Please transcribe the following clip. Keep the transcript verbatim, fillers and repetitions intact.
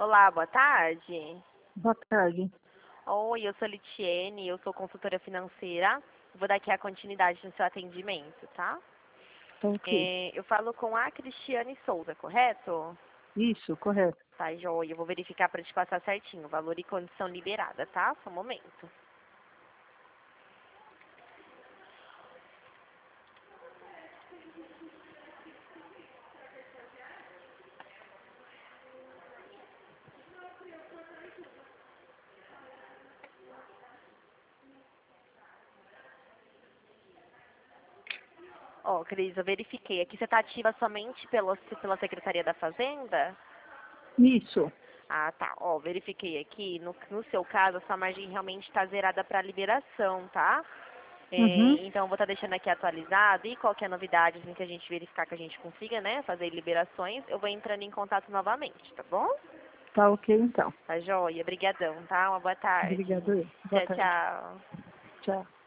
Olá, boa tarde. Boa tarde. Oi, eu sou Litiene, eu sou consultora financeira. Vou dar aqui a continuidade no seu atendimento, tá? Tá ok. É, eu falo com a Cristiane Souza, correto? Isso, correto. Tá, joia. Eu vou verificar para te passar certinho. Valor e condição liberada, tá? Só um momento. Ó, Cris, eu verifiquei. Aqui você tá ativa somente pela, pela Secretaria da Fazenda? Isso. Ah, tá. Ó, verifiquei aqui. No, no seu caso, a sua margem realmente está zerada para liberação, tá? Uhum. É, então, eu vou estar deixando aqui atualizado e qualquer novidade assim, que a gente verificar que a gente consiga, né, fazer liberações, eu vou entrando em contato novamente, tá bom? Tá ok, então. Tá joia. Obrigadão, tá? Uma boa tarde. Obrigado eu. Boa Tchau, tarde. tchau. Tchau.